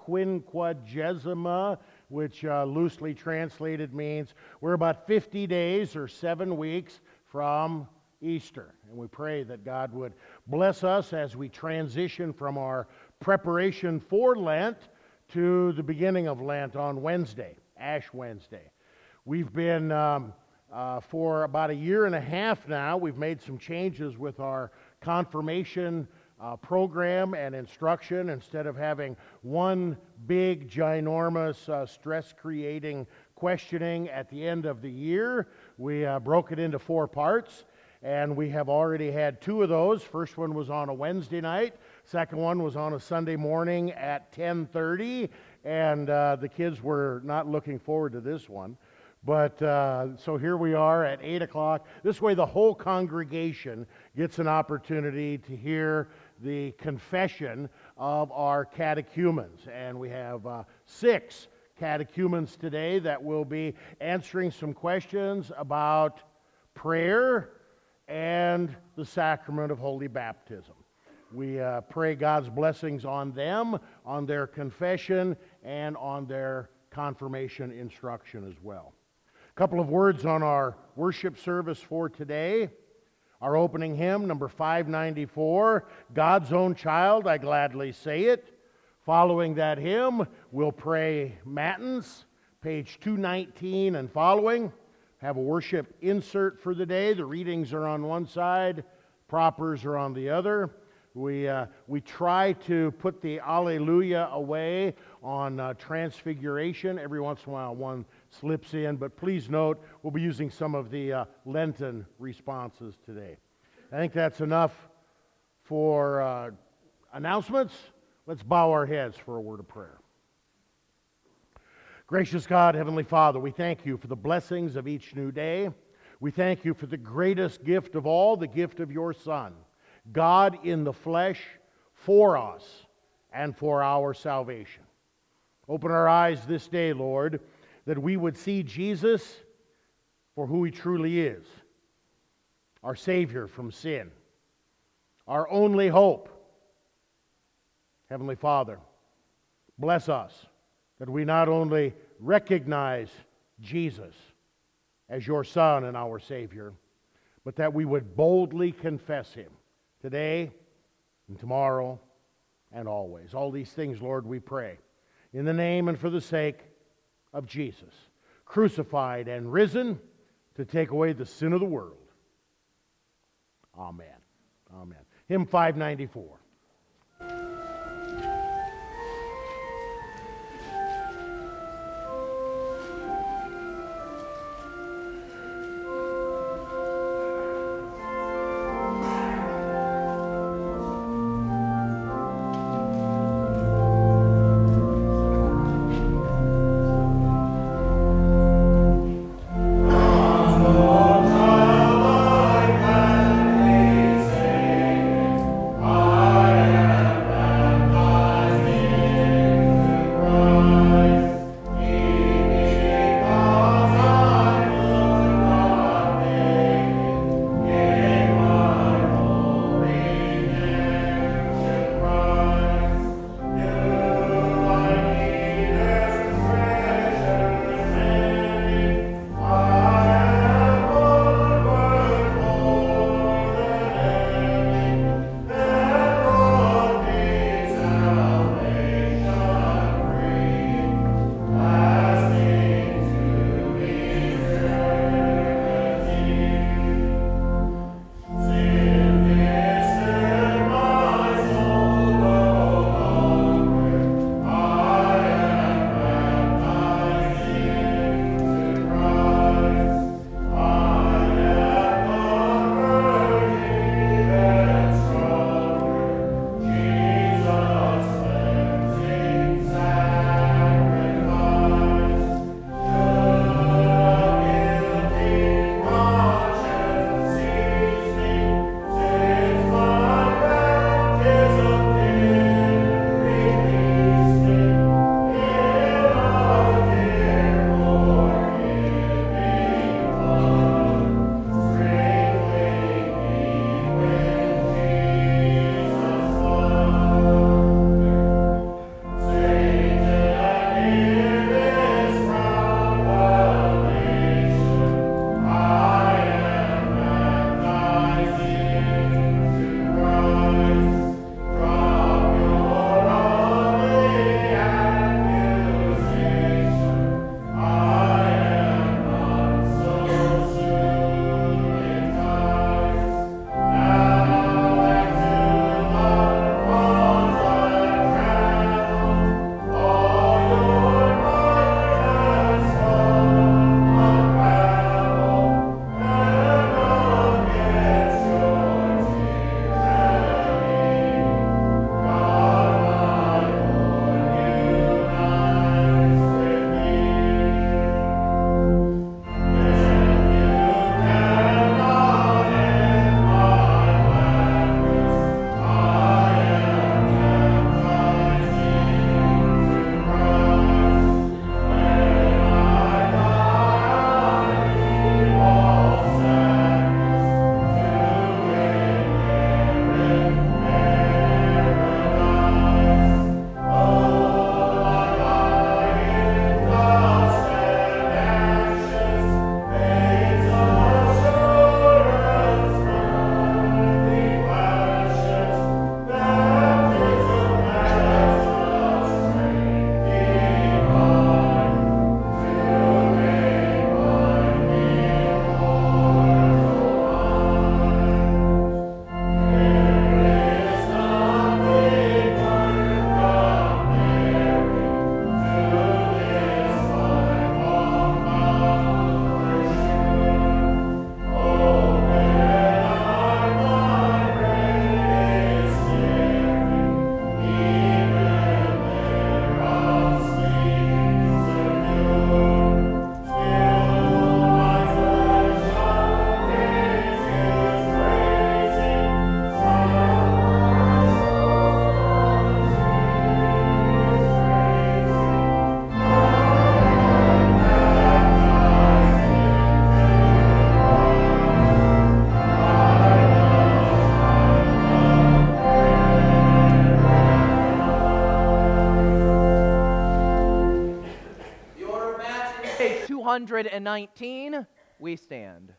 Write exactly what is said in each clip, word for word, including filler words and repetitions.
quinquagesima, which uh, loosely translated means we're about fifty days or seven weeks from Easter. And we pray that God would bless us as we transition from our preparation for Lent to the beginning of Lent on Wednesday, Ash Wednesday. We've been, um, uh, for about a year and a half now, we've made some changes with our confirmation uh, program and instruction. Instead of having one big, ginormous, uh, stress-creating questioning at the end of the year, we uh, broke it into four parts. And we have already had two of those. First one was on a Wednesday night. Second one was on a Sunday morning at ten thirty. And uh, the kids were not looking forward to this one. But uh, so here we are at eight o'clock. This way the whole congregation gets an opportunity to hear the confession of our catechumens. And we have uh, six catechumens today that will be answering some questions about prayer and the sacrament of holy baptism. We uh, pray God's blessings on them, on their confession, and on their confirmation instruction as well. A couple of words on our worship service for today. Our opening hymn, number five ninety-four, God's Own Child, I Gladly Say It. Following that hymn, we'll pray Matins, page two nineteen and following. Have a worship insert for the day. The readings are on one side, propers are on the other. We uh, we try to put the Alleluia away on uh, Transfiguration. Every once in a while one slips in, but please note we'll be using some of the uh, Lenten responses today. I think that's enough for uh, announcements. Let's bow our heads for a word of prayer. Gracious God, Heavenly Father, we thank you for the blessings of each new day. We thank you for the greatest gift of all, the gift of your Son, God in the flesh for us and for our salvation. Open our eyes this day, Lord, that we would see Jesus for who he truly is, our Savior from sin, our only hope. Heavenly Father, bless us that we not only recognize Jesus as your Son and our Savior, but that we would boldly confess him today and tomorrow and always. All these things, Lord, we pray in the name and for the sake of Jesus, crucified and risen to take away the sin of the world. Amen. Amen. Hymn five ninety-four. Ah hundred nineteen, we stand.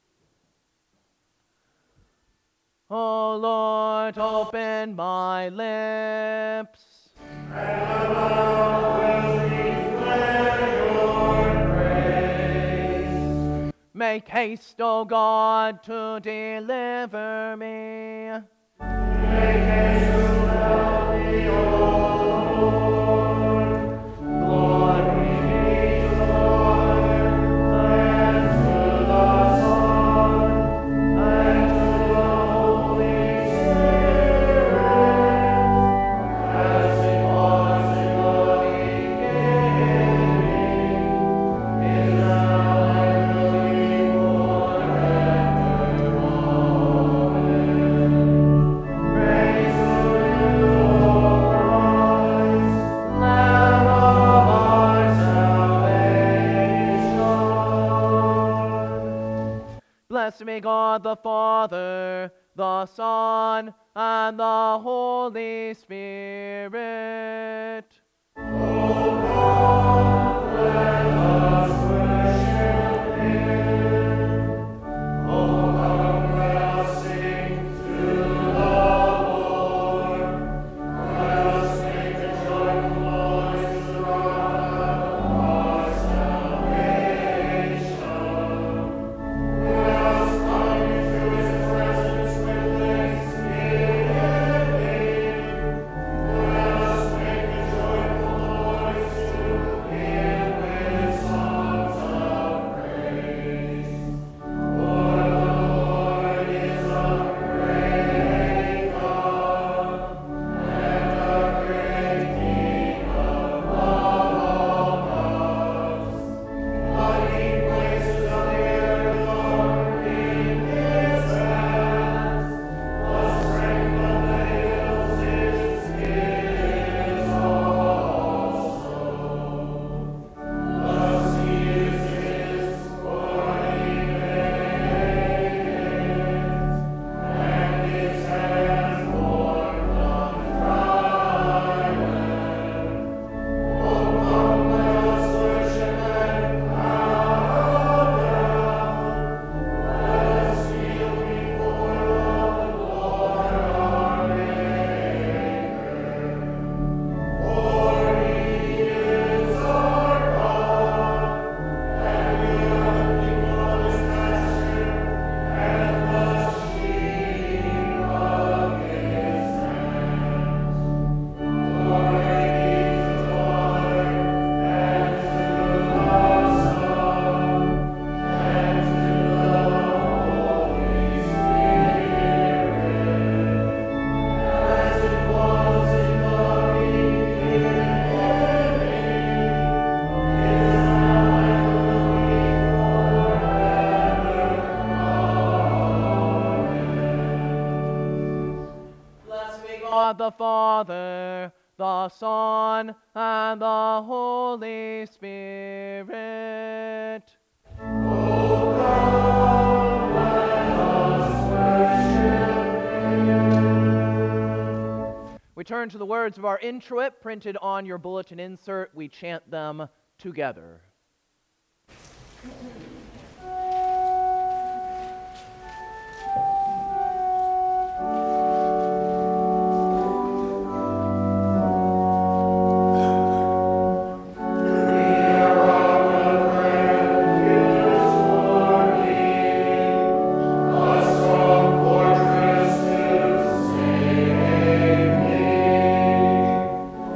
O Lord, open my lips, and my mouth will declare your praise. Make haste, O God, to deliver me. Make haste to help me, O Lord. Glory be to the Father, and to the Son, and to the Holy Spirit, as it was in the beginning, is now, and will be forever. Amen. Praise to you, O Christ, Lamb of our salvation. Blessed be God the Father, the Son, and the Holy Spirit. God the Father, the Son, and the Holy Spirit. O come, let us worship Him. We turn to the words of our introit printed on your bulletin insert. We chant them together.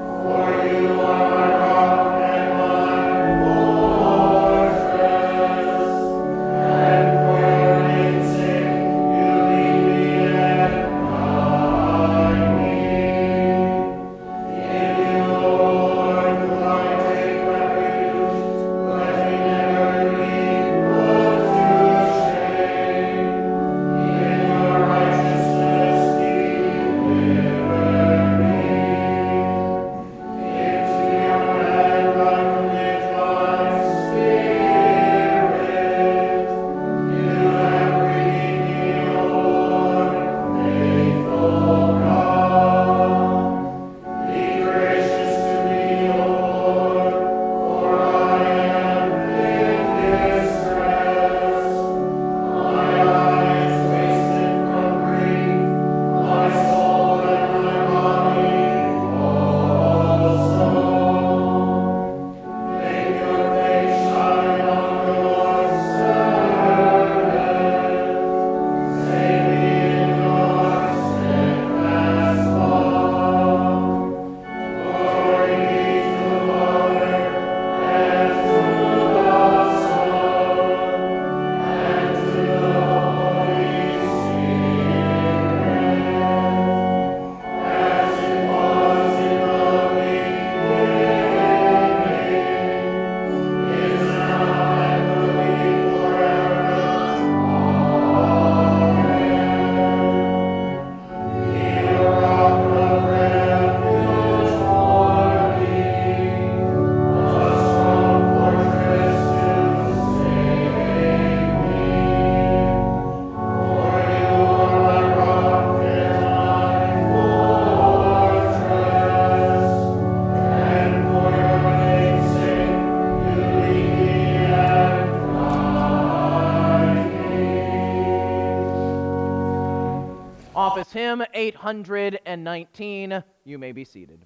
For you are rock and my fortress. hymn eight hundred nineteen. You may be seated.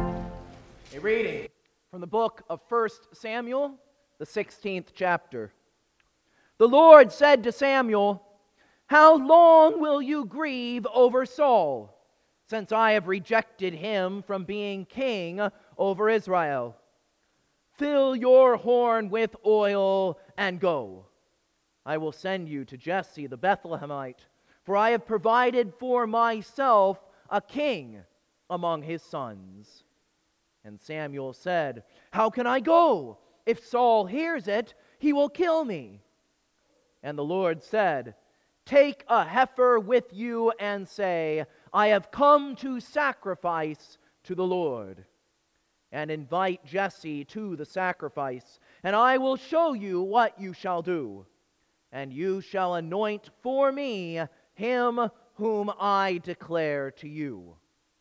First Samuel, the sixteenth chapter. The Lord said to Samuel, "How long will you grieve over Saul, since I have rejected him from being king over Israel? Fill your horn with oil and go. I will send you to Jesse the Bethlehemite, for I have provided for myself a king among his sons." And Samuel said, "How can I go? If Saul hears it, he will kill me." And the Lord said, "Take a heifer with you and say, 'I have come to sacrifice to the Lord.' And invite Jesse to the sacrifice, and I will show you what you shall do. And you shall anoint for me him whom I declare to you."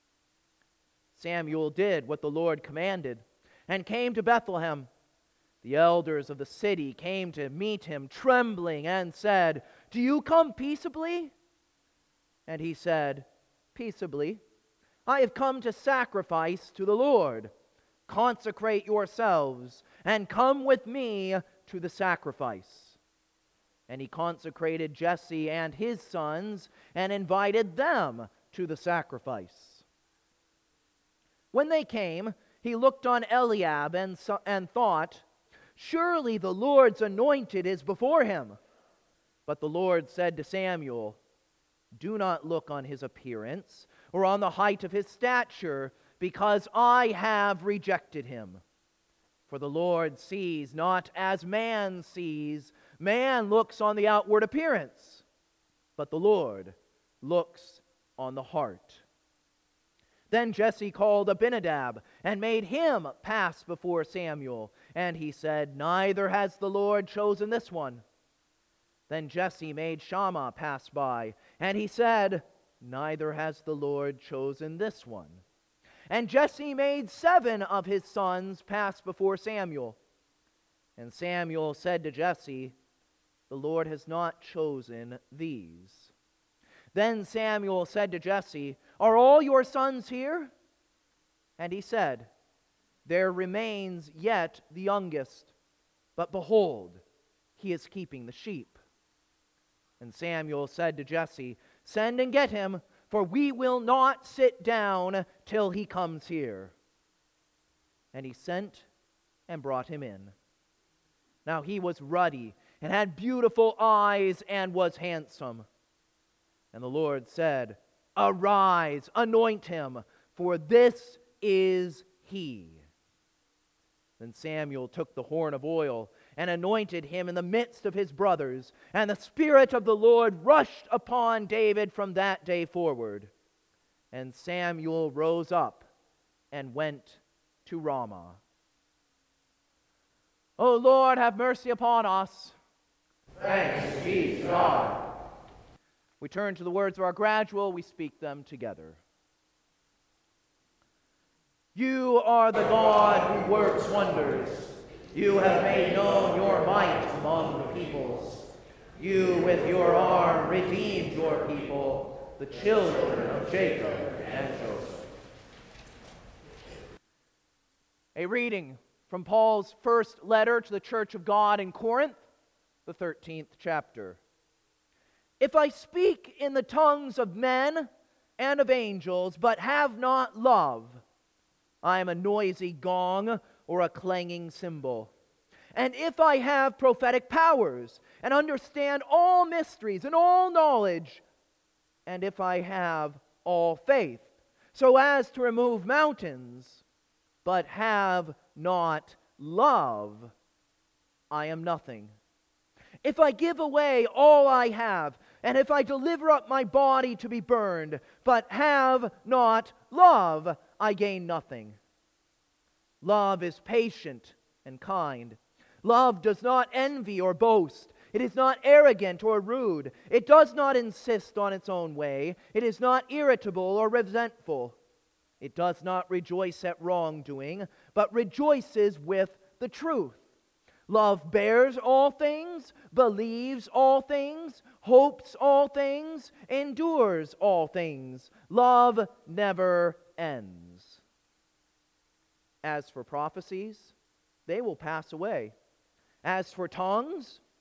Samuel did what the Lord commanded, and came to Bethlehem. The elders of the city came to meet him, trembling, and said, "Do you come peaceably?" And he said, "Peaceably. I have come to sacrifice to the Lord. Consecrate yourselves, and come with me to the sacrifice." And he consecrated Jesse and his sons, and invited them to the sacrifice. When they came, he looked on Eliab and, so, and thought, "Surely the Lord's anointed is before him." But the Lord said to Samuel, "Do not look on his appearance or on the height of his stature, because I have rejected him. For the Lord sees not as man sees. Man looks on the outward appearance, but the Lord looks on the heart." Then Jesse called Abinadab and made him pass before Samuel. And he said, "Neither has the Lord chosen this one." Then Jesse made Shammah pass by, and he said, "Neither has the Lord chosen this one." And Jesse made seven of his sons pass before Samuel. And Samuel said to Jesse, "The Lord has not chosen these." Then Samuel said to Jesse, "Are all your sons here?" And he said, "There remains yet the youngest, but behold, he is keeping the sheep." And Samuel said to Jesse, "Send and get him, for we will not sit down till he comes here." And he sent and brought him in. Now he was ruddy and had beautiful eyes and was handsome. And the Lord said, "Arise, anoint him, for this is he." Then Samuel took the horn of oil and anointed him in the midst of his brothers. And the Spirit of the Lord rushed upon David from that day forward. And Samuel rose up and went to Ramah. O Lord, have mercy upon us. Thanks be to God. We turn to the words of our gradual, we speak them together. You are the God who works wonders. You have made known your might among the peoples. You with your arm redeemed your people, the children of Jacob and Joseph. A reading from Paul's first letter to the church of God in Corinth, the thirteenth chapter. If I speak in the tongues of men and of angels, but have not love, I am a noisy gong or a clanging cymbal. And if I have prophetic powers and understand all mysteries and all knowledge, and if I have all faith, so as to remove mountains, but have not love, I am nothing. If I give away all I have, and if I deliver up my body to be burned, but have not love, I gain nothing. Love is patient and kind. Love does not envy or boast. It is not arrogant or rude. It does not insist on its own way. It is not irritable or resentful. It does not rejoice at wrongdoing, but rejoices with the truth. Love bears all things, believes all things, hopes all things, endures all things. Love never ends. As for prophecies, they will pass away. As for tongues,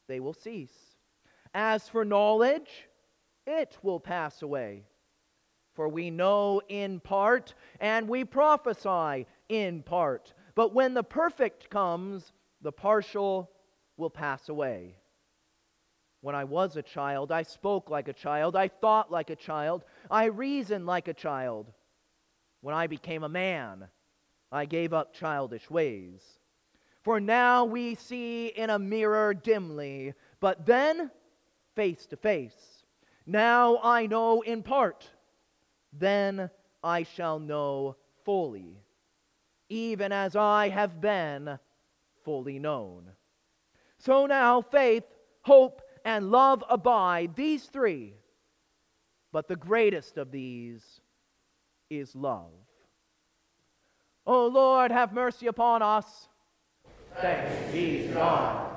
they will cease. As for knowledge, it will pass away. For we know in part, and we prophesy in part. But when the perfect comes, the partial will pass away. When I was a child, I spoke like a child, I thought like a child, I reasoned like a child. When I became a man, I gave up childish ways. For now we see in a mirror dimly, but then face to face. Now I know in part, then I shall know fully, even as I have been fully known. So now faith, hope, and love abide, these three, but the greatest of these is love. O Lord, have mercy upon us. Thanks be to God.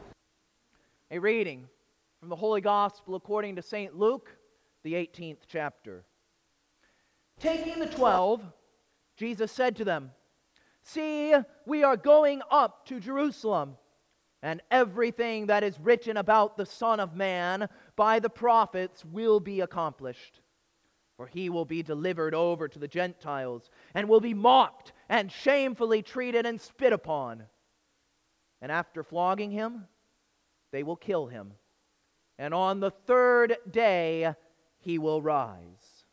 A reading from the Holy Gospel according to Saint Luke, the eighteenth chapter. Taking the twelve, Jesus said to them, "See, we are going up to Jerusalem, and everything that is written about the Son of Man by the prophets will be accomplished. For he will be delivered over to the Gentiles, and will be mocked and shamefully treated and spit upon. And after flogging him, they will kill him. And on the third day he will rise."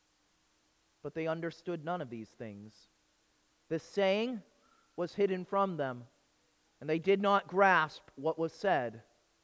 But they understood none of these things. This saying was hidden from them, and they did not grasp what was said.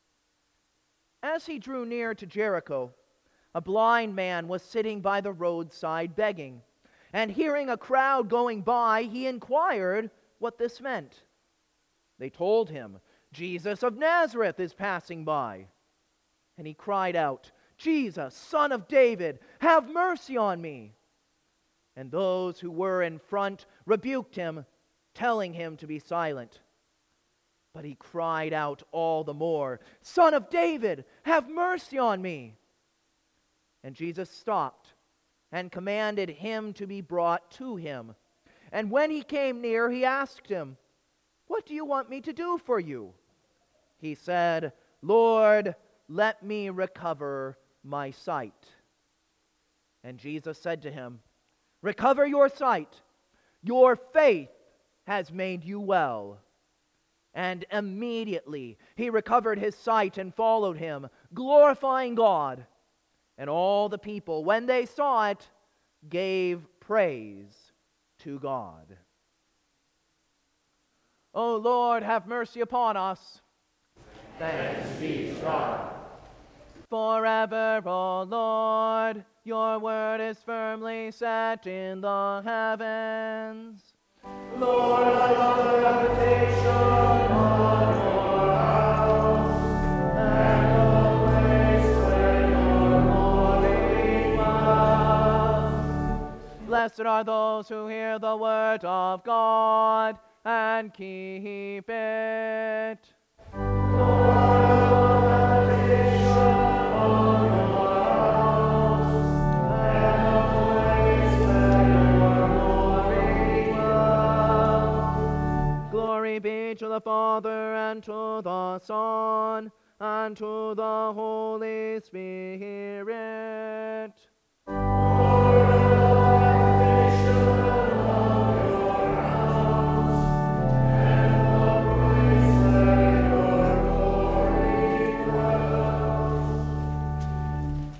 As he drew near to Jericho, a blind man was sitting by the roadside begging, and hearing a crowd going by, he inquired what this meant. They told him, "Jesus of Nazareth is passing by." And he cried out, "Jesus, Son of David, have mercy on me." And those who were in front rebuked him, telling him to be silent. But he cried out all the more, "Son of David, have mercy on me." And Jesus stopped and commanded him to be brought to him. And when he came near, he asked him, "What do you want me to do for you?" He said, "Lord, let me recover my sight." And Jesus said to him, "Recover your sight. Your faith has made you well." And immediately he recovered his sight and followed him, glorifying God. And all the people, when they saw it, gave praise to God. O Lord, have mercy upon us. Thanks be to God. Forever, O Lord, your word is firmly set in the heavens. Lord, I love the habitation of your house, and the place where your glory dwells. Blessed are those who hear the word of God and keep it. Lord, I love the habitation of your house, and the place where your glory dwells. Glory be to the Father, and to the Son, and to the Holy Spirit. Lord, I love the habitation of your house, and the place where your glory dwells.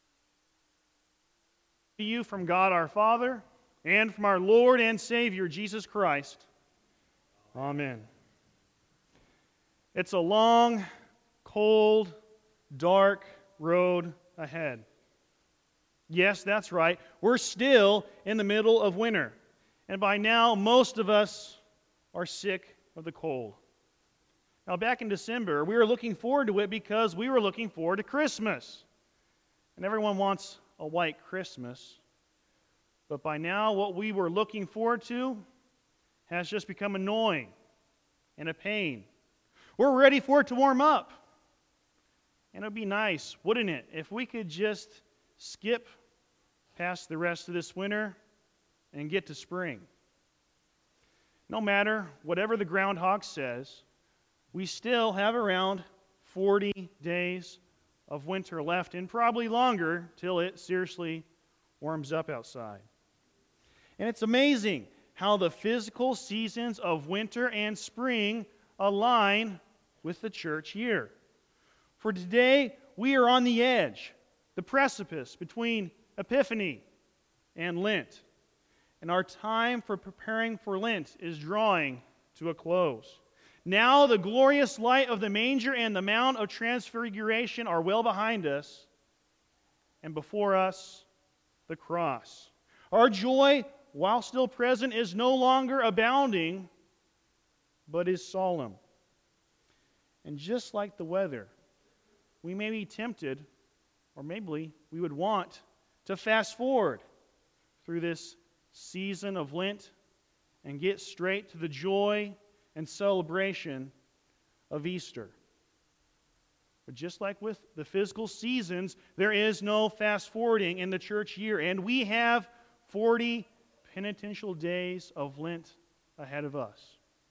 To you from God our Father, and from our Lord and Savior Jesus Christ. Amen. It's a long, cold, dark road ahead. Yes, that's right. We're still in the middle of winter. And by now, most of us are sick of the cold. Now, back in December, we were looking forward to it because we were looking forward to Christmas. And everyone wants a white Christmas. But by now, what we were looking forward to has just become annoying and a pain. We're ready for it to warm up. And it would be nice, wouldn't it, if we could just skip past the rest of this winter and get to spring. No matter whatever the groundhog says, we still have around forty days of winter left, and probably longer till it seriously warms up outside. And it's amazing how the physical seasons of winter and spring align with the church year. For today, we are on the edge, the precipice between Epiphany and Lent. And our time for preparing for Lent is drawing to a close. Now the glorious light of the manger and the Mount of Transfiguration are well behind us, and before us, the cross. Our joy, while still present, is no longer abounding, but is solemn. And just like the weather, we may be tempted, or maybe we would want to fast forward through this season of Lent and get straight to the joy and celebration of Easter. But just like with the physical seasons, there is no fast forwarding in the church year, and we have forty penitential days of Lent ahead of us.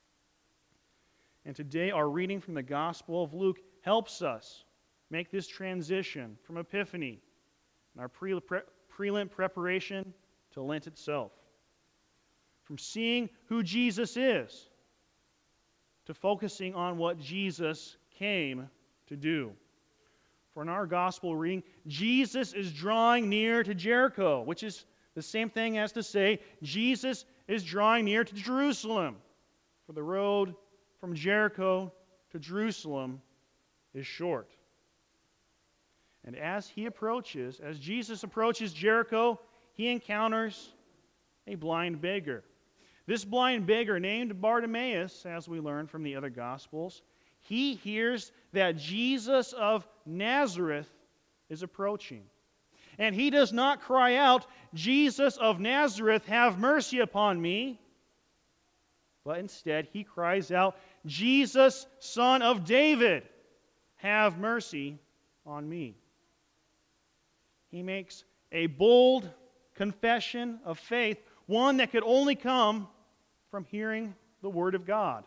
And today our reading from the Gospel of Luke helps us make this transition from Epiphany and our pre- pre- pre-Lent preparation to Lent itself. From seeing who Jesus is to focusing on what Jesus came to do. For in our Gospel reading, Jesus is drawing near to Jericho, which is the same thing as to say Jesus is drawing near to Jerusalem. For the road from Jericho to Jerusalem is short. And as he approaches, as Jesus approaches Jericho, he encounters a blind beggar. This blind beggar, named Bartimaeus, as we learn from the other Gospels, he hears that Jesus of Nazareth is approaching. And he does not cry out, "Jesus of Nazareth, have mercy upon me." But instead, he cries out, "Jesus, Son of David, have mercy on me." He makes a bold confession of faith, one that could only come from hearing the Word of God.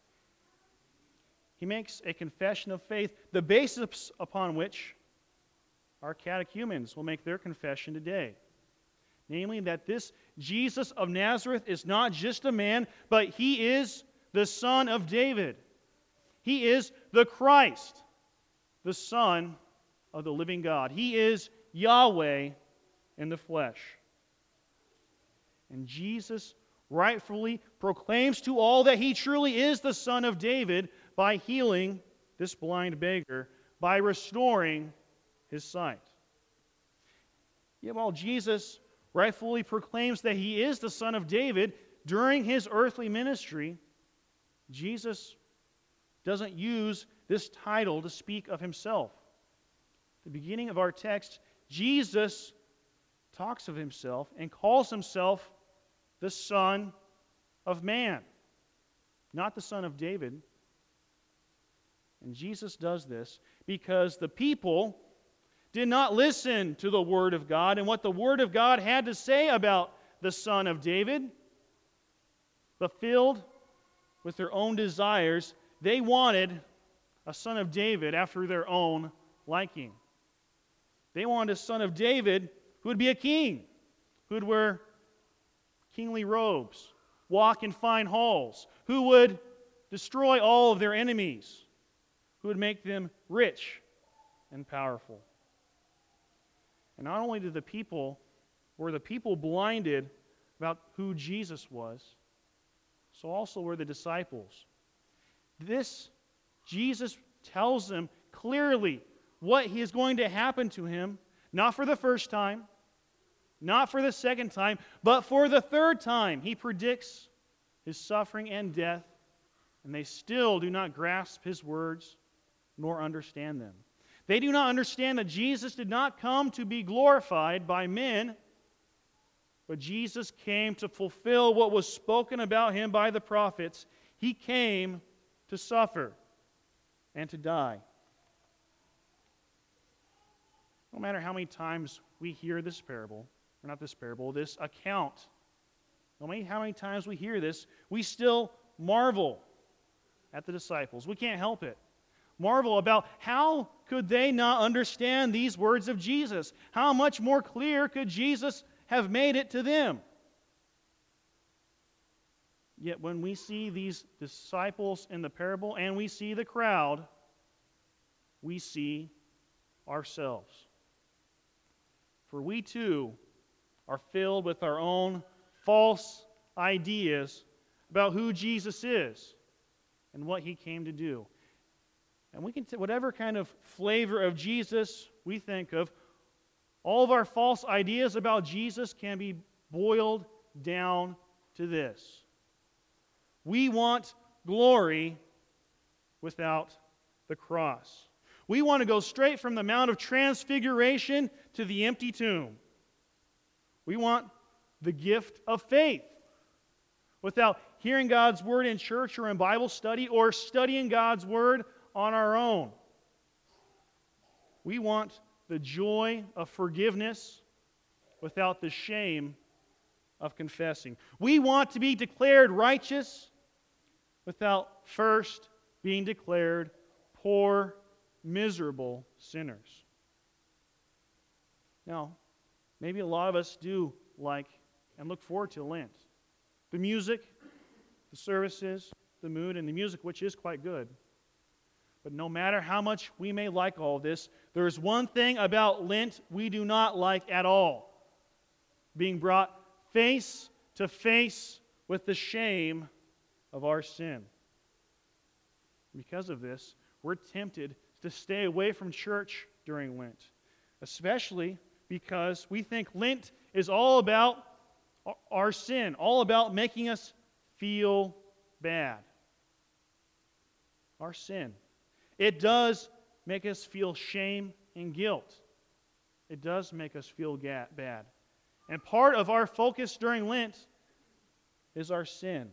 He makes a confession of faith, the basis upon which our catechumens will make their confession today. Namely, that this Jesus of Nazareth is not just a man, but he is the Son of David. He is the Christ, the Son of the living God. He is Yahweh in the flesh. And Jesus rightfully proclaims to all that he truly is the Son of David by healing this blind beggar, by restoring his sight. Yet while Jesus rightfully proclaims that he is the Son of David during his earthly ministry, Jesus doesn't use this title to speak of himself. At the beginning of our text, Jesus talks of himself and calls himself the Son of Man, not the Son of David. And Jesus does this because the people did not listen to the Word of God and what the Word of God had to say about the Son of David, but filled with their own desires, they wanted a son of David after their own liking. They wanted a son of David who would be a king, who would wear kingly robes, walk in fine halls, who would destroy all of their enemies, who would make them rich and powerful. And not only did the people, were the people blinded about who Jesus was, so also were the disciples. This, Jesus tells them clearly what he is going to happen to him, not for the first time, not for the second time, but for the third time. He predicts his suffering and death, and they still do not grasp his words nor understand them. They do not understand that Jesus did not come to be glorified by men, but Jesus came to fulfill what was spoken about him by the prophets. He came to suffer and to die. No matter how many times we hear this parable, or not this parable, this account, no matter how many times we hear this, we still marvel at the disciples. We can't help it. marvel about how could they not understand these words of Jesus? How much more clear could Jesus have made it to them? Yet when we see these disciples in the parable and we see the crowd, we see ourselves. For we too are filled with our own false ideas about who Jesus is and what he came to do. And we can t- whatever kind of flavor of Jesus we think of, all of our false ideas about Jesus can be boiled down to this. We want glory without the cross. We want to go straight from the Mount of Transfiguration to the empty tomb. We want the gift of faith without hearing God's Word in church or in Bible study or studying God's Word on our own. We want the joy of forgiveness without the shame of confessing. We want to be declared righteous without first being declared poor, miserable sinners. Now, maybe a lot of us do like and look forward to Lent. The music, the services, the mood, and the music, which is quite good. But no matter how much we may like all this, there is one thing about Lent we do not like at all: being brought face to face with the shame of our sin. Because of this, we're tempted to stay away from church during Lent, especially because we think Lent is all about our sin, all about making us feel bad. Our sin. It does make us feel shame and guilt. It does make us feel ga- bad. And part of our focus during Lent is our sin.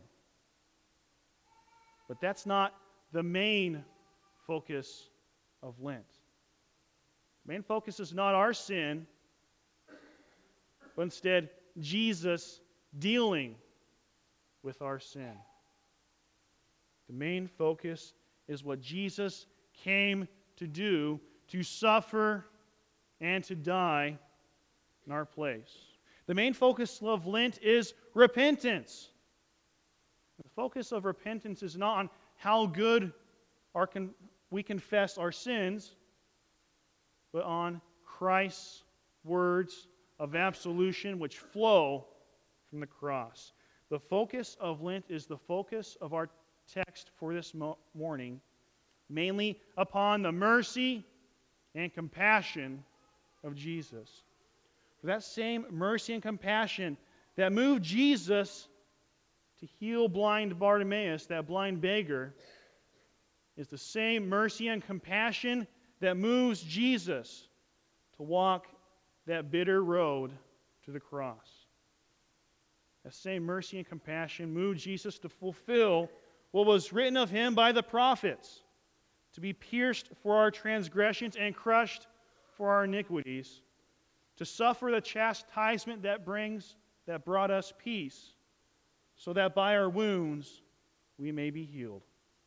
But that's not the main focus of Lent. The main focus is not our sin, but instead Jesus dealing with our sin. The main focus is what Jesus came to do, to suffer and to die in our place. The main focus of Lent is repentance. The focus of repentance is not on how good our con- we confess our sins, but on Christ's words of absolution which flow from the cross. The focus of Lent is the focus of our text for this mo- morning, mainly upon the mercy and compassion of Jesus. For that same mercy and compassion that moved Jesus to heal blind Bartimaeus, that blind beggar, is the same mercy and compassion that moves Jesus to walk that bitter road to the cross. That same mercy and compassion moved Jesus to fulfill what was written of him by the prophets, to be pierced for our transgressions and crushed for our iniquities, to suffer the chastisement that brings, that brought us peace, so that by our wounds we may be healed.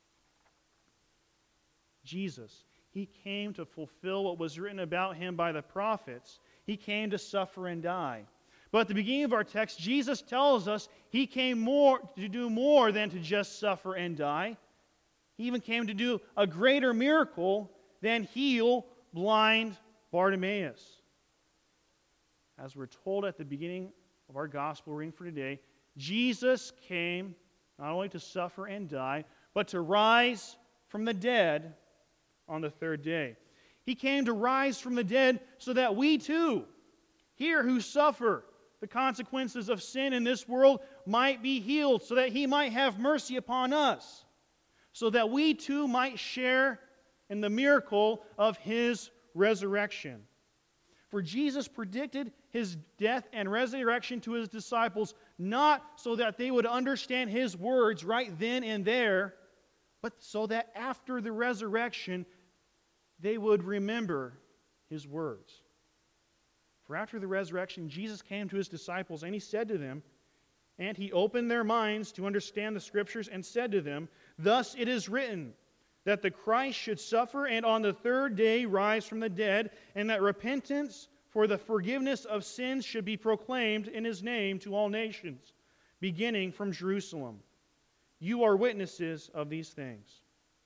Jesus, he came to fulfill what was written about him by the prophets. He came to suffer and die. But at the beginning of our text, Jesus tells us he came more to do more than to just suffer and die. He even came to do a greater miracle than heal blind Bartimaeus. As we're told at the beginning of our gospel reading for today, Jesus came not only to suffer and die, but to rise from the dead on the third day. He came to rise from the dead so that we too, here who suffer the consequences of sin in this world, might be healed, so that he might have mercy upon us, so that we too might share in the miracle of his resurrection. For Jesus predicted his death and resurrection to his disciples, not so that they would understand his words right then and there, but so that after the resurrection, they would remember his words. For after the resurrection, Jesus came to his disciples and he said to them, and he opened their minds to understand the Scriptures and said to them, "Thus it is written, that the Christ should suffer and on the third day rise from the dead, and that repentance for the forgiveness of sins should be proclaimed in his name to all nations, beginning from Jerusalem. You are witnesses of these things.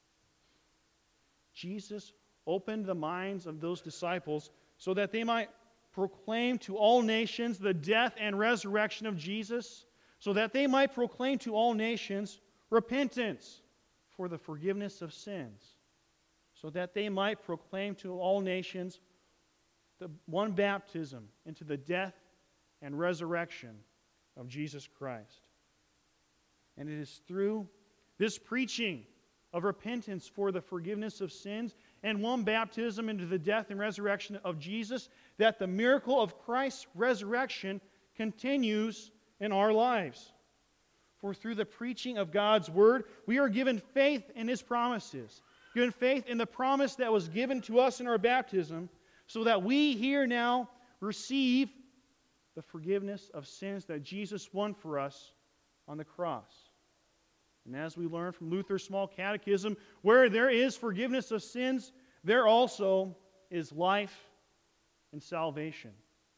Jesus opened the minds of those disciples so that they might proclaim to all nations the death and resurrection of Jesus, so that they might proclaim to all nations repentance for the forgiveness of sins, so that they might proclaim to all nations the one baptism into the death and resurrection of Jesus Christ. And it is through this preaching of repentance for the forgiveness of sins and one baptism into the death and resurrection of Jesus that the miracle of Christ's resurrection continues in our lives. For through the preaching of God's Word, we are given faith in His promises, given faith in the promise that was given to us in our baptism, so that we here now receive the forgiveness of sins that Jesus won for us on the cross. And as we learn from Luther's Small Catechism, where there is forgiveness of sins, there also is life and salvation.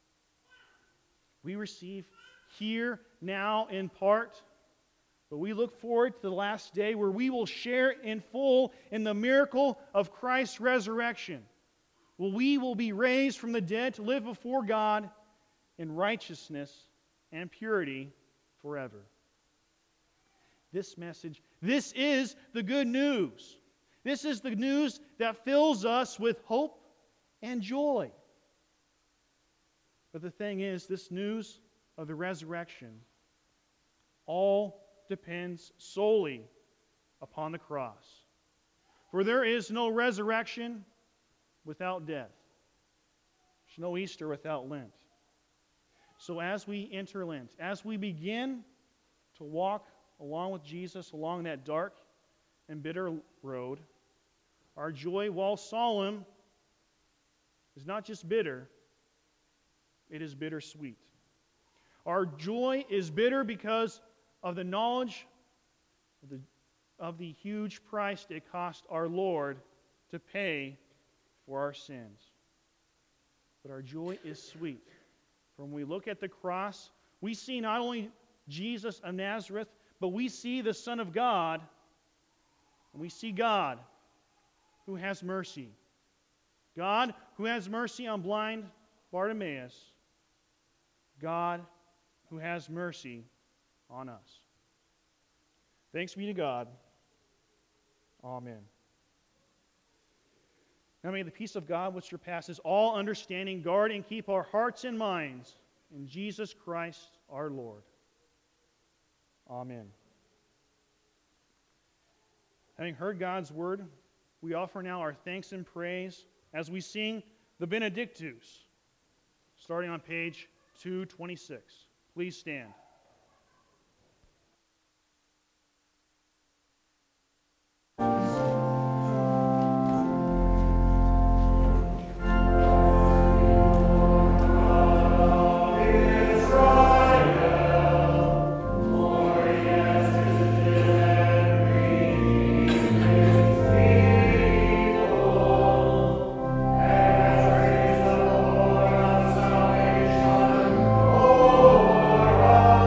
We receive here, now, in part, but we look forward to the last day where we will share in full in the miracle of Christ's resurrection. Well, we will be raised from the dead to live before God in righteousness and purity forever. This message, this is the good news. This is the news that fills us with hope and joy. But the thing is, this news of the resurrection all depends solely upon the cross. For there is no resurrection without death. There's no Easter without Lent. So as we enter Lent, as we begin to walk along with Jesus along that dark and bitter road, our joy, while solemn, is not just bitter, it is bittersweet. Our joy is bitter because of the knowledge of the, of the huge price it cost our Lord to pay for our sins. But our joy is sweet. For when we look at the cross, we see not only Jesus of Nazareth, but we see the Son of God, and we see God who has mercy. God who has mercy on blind Bartimaeus. God who has mercy on us. Thanks be to God. Amen. Now may the peace of God, which surpasses all understanding, guard and keep our hearts and minds in Jesus Christ our Lord. Amen. Having heard God's word, we offer now our thanks and praise as we sing the Benedictus, starting on page two twenty-six. Please stand. Salvation, over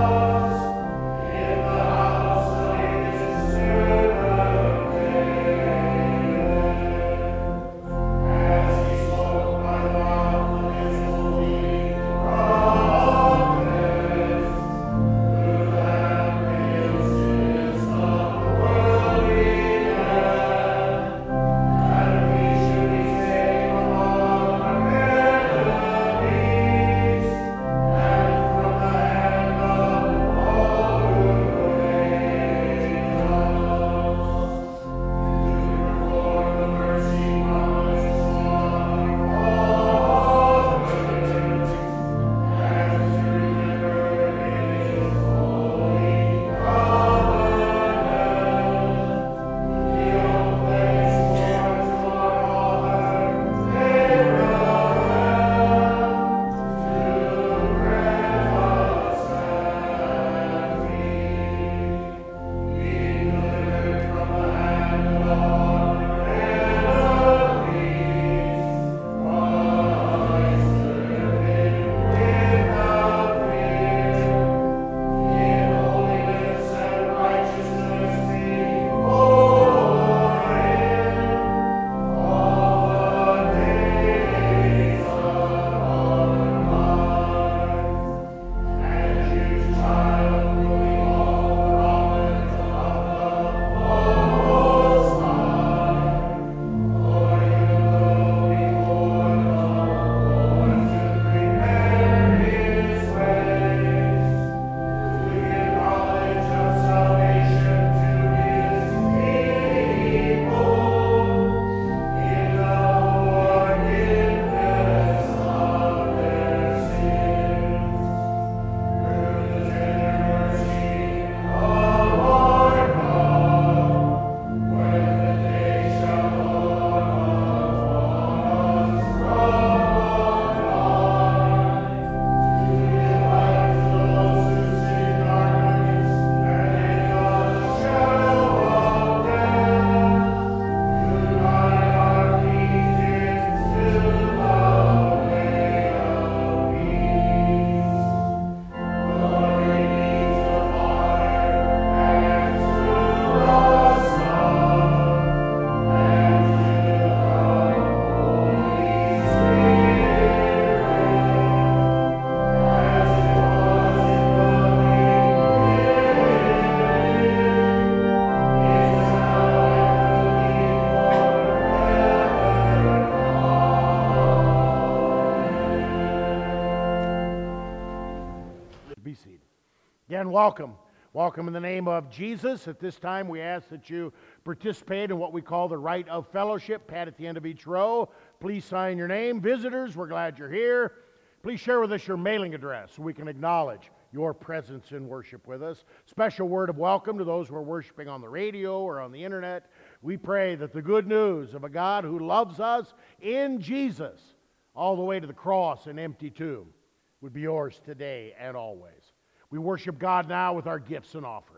Be seated. Again, welcome. Welcome in the name of Jesus. At this time, we ask that you participate in what we call the rite of fellowship. Pat at the end of each row. Please sign your name. Visitors, we're glad you're here. Please share with us your mailing address so we can acknowledge your presence in worship with us. Special word of welcome to those who are worshiping on the radio or on the internet. We pray that the good news of a God who loves us in Jesus, all the way to the cross and empty tomb, would be yours today and always. We worship God now with our gifts and offerings.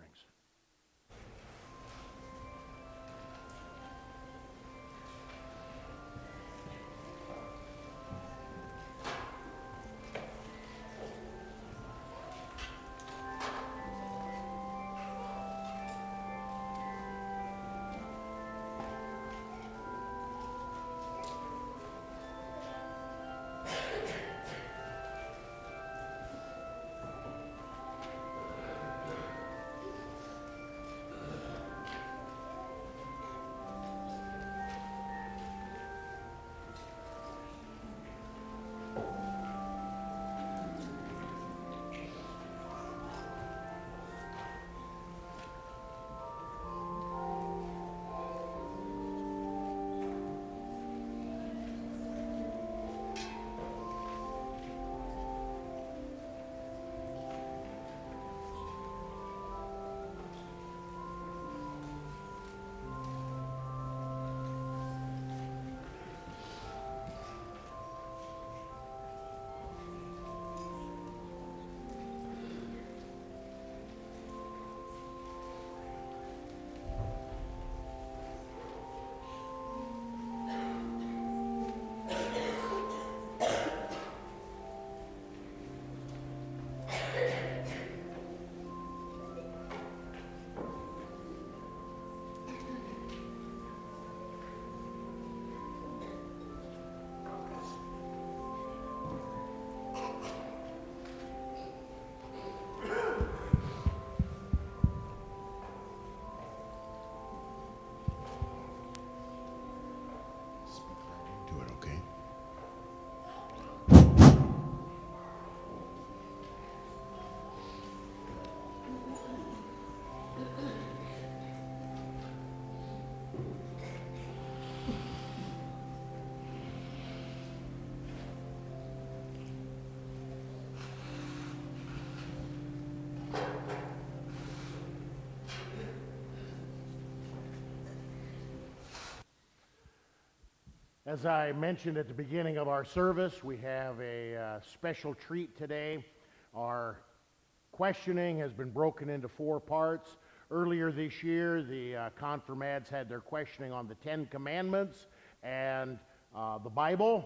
As I mentioned at the beginning of our service, we have a uh, special treat today. Our questioning has been broken into four parts. Earlier this year, the uh, confirmads had their questioning on the Ten Commandments and uh, the Bible.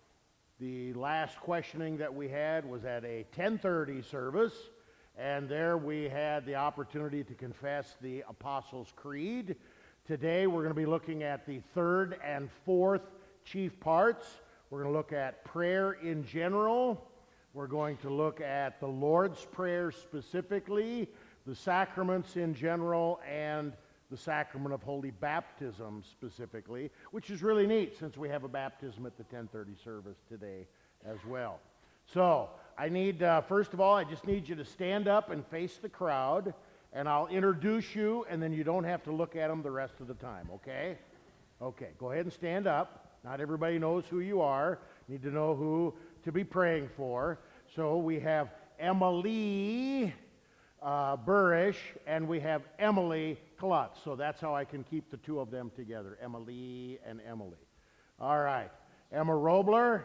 The last questioning that we had was at a ten thirty service, and there we had the opportunity to confess the Apostles' Creed. Today, we're going to be looking at the third and fourth chief parts. We're going to look at prayer in general. We're going to look at the Lord's Prayer specifically, the sacraments in general, and the sacrament of holy baptism specifically, which is really neat since we have a baptism at the ten thirty service today as well. So I need, uh, first of all, I just need you to stand up and face the crowd, and I'll introduce you, and then you don't have to look at them the rest of the time, okay? Okay, go ahead and stand up. Not everybody knows who you are. Need to know who to be praying for. So we have Emily uh, Burish, and we have Emily Klutz. So that's how I can keep the two of them together, Emily and Emily. All right. Emma Robler,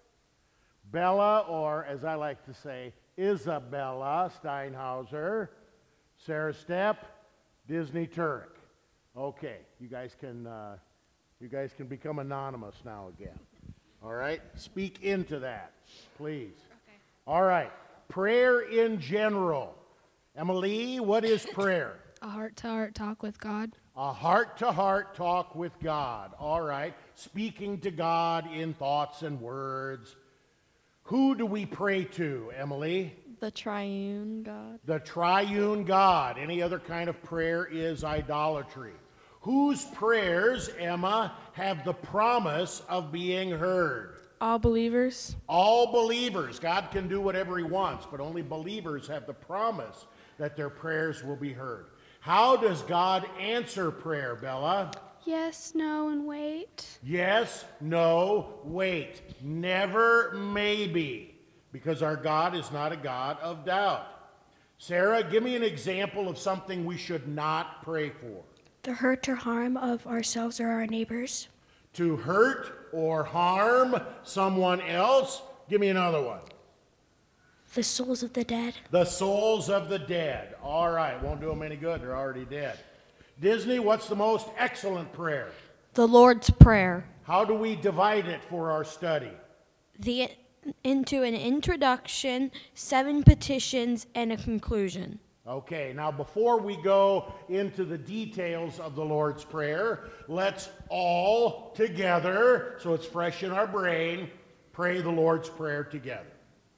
Bella, or as I like to say, Isabella Steinhauser, Sarah Stepp, Disney Turek. Okay, you guys can... Uh, You guys can become anonymous now again. All right? Speak into that, please. Okay. All right. Prayer in general. Emily, what is prayer? A heart-to-heart talk with God. A heart-to-heart talk with God. All right. Speaking to God in thoughts and words. Who do we pray to, Emily? The triune God. The triune God. Any other kind of prayer is idolatry. Whose prayers, Emma, have the promise of being heard? All believers. All believers. God can do whatever he wants, but only believers have the promise that their prayers will be heard. How does God answer prayer, Bella? Yes, no, and wait. Yes, no, wait. Never maybe, because our God is not a God of doubt. Sarah, give me an example of something we should not pray for. The hurt or harm of ourselves or our neighbors. To hurt or harm someone else. Give me another one. The souls of the dead. The souls of the dead. All right, won't do them any good. They're already dead. Disney, what's the most excellent prayer? The Lord's Prayer. How do we divide it for our study? The into an introduction, seven petitions, and a conclusion. Okay, now before we go into the details of the Lord's Prayer, let's all together, so it's fresh in our brain, pray the Lord's Prayer together.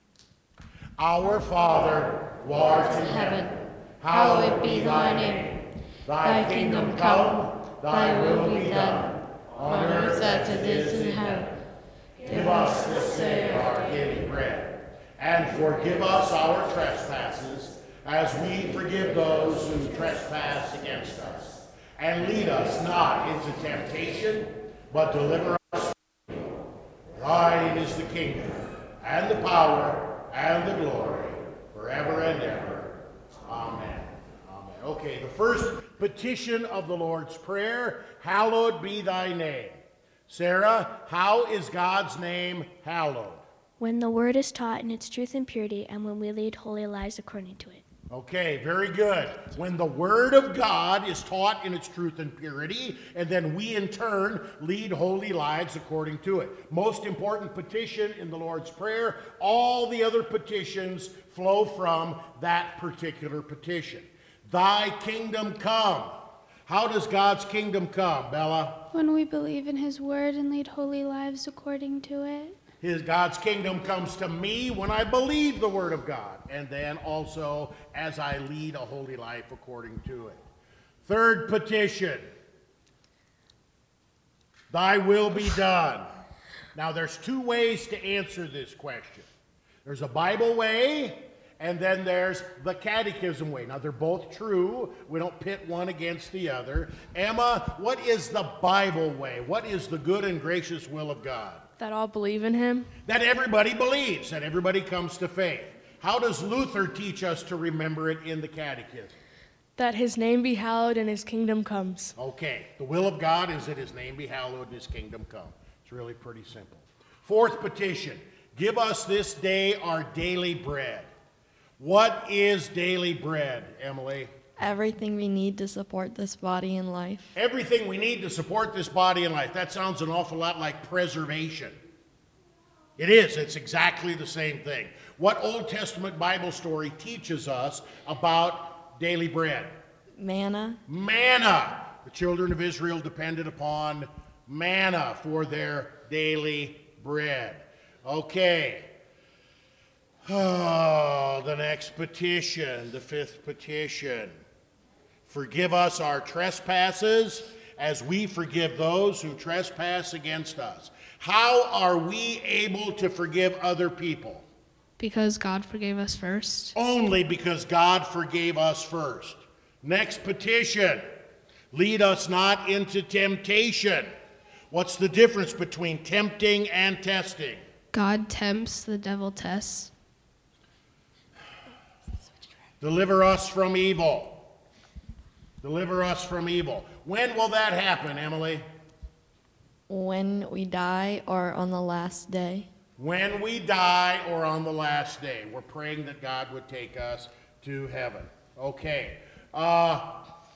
Our Father, who art in heaven, hallowed be thy name. Thy kingdom come, thy will be done, on earth as it is in heaven. Give us this day our daily bread, and forgive us our trespasses, as we forgive those who trespass against us. And lead us not into temptation, but deliver us from evil. Thine is the kingdom, and the power, and the glory, forever and ever. Amen. Amen. Okay, the first petition of the Lord's Prayer, hallowed be thy name. Sarah, how is God's name hallowed? When the word is taught in its truth and purity, and when we lead holy lives according to it. Okay, very good. When the Word of God is taught in its truth and purity, and then we in turn lead holy lives according to it. Most important petition in the Lord's Prayer, all the other petitions flow from that particular petition. Thy kingdom come. How does God's kingdom come, Bella? When we believe in his word and lead holy lives according to it. His God's kingdom comes to me when I believe the Word of God, and then also as I lead a holy life according to it. Third petition, thy will be done. Now there's two ways to answer this question. There's a Bible way, and then there's the catechism way. Now they're both true. We don't pit one against the other. Emma, what is the Bible way? What is the good and gracious will of God? That all believe in him. That everybody believes, that everybody comes to faith. How does Luther teach us to remember it in the catechism? That his name be hallowed and his kingdom comes. Okay, the will of God is that his name be hallowed and his kingdom come. It's really pretty simple. Fourth petition, give us this day our daily bread. What is daily bread, Emily? Everything we need to support this body and life. Everything we need to support this body and life. That sounds an awful lot like preservation. It is. It's exactly the same thing. What Old Testament Bible story teaches us about daily bread? Manna. Manna. The children of Israel depended upon manna for their daily bread. Okay. Oh, the next petition, the fifth petition. Forgive us our trespasses as we forgive those who trespass against us. How are we able to forgive other people? Because God forgave us first. Only because God forgave us first. Next petition. Lead us not into temptation. What's the difference between tempting and testing? God tempts, the devil tests. Deliver us from evil. Deliver us from evil. When will that happen, Emily? When we die or on the last day. When we die or on the last day. We're praying that God would take us to heaven. Okay. Uh,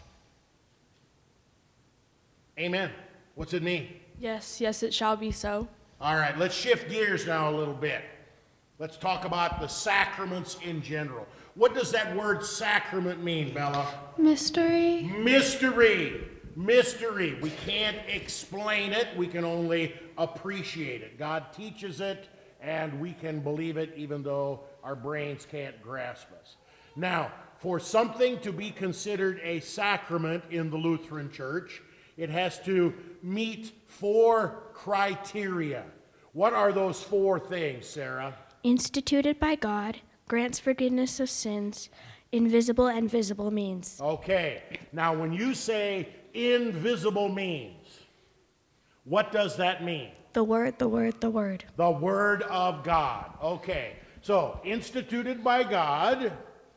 amen. What's it mean? Yes, yes, it shall be so. All right, let's shift gears now a little bit. Let's talk about the sacraments in general. What does that word sacrament mean, Bella? Mystery. Mystery. Mystery. We can't explain it. We can only appreciate it. God teaches it, and we can believe it even though our brains can't grasp us. Now, for something to be considered a sacrament in the Lutheran Church, it has to meet four criteria. What are those four things, Sarah? Instituted by God, grants forgiveness of sins, invisible and visible means. Okay. Now, when you say invisible means, what does that mean? The Word, the Word, the Word. The Word of God. Okay. So, instituted by God,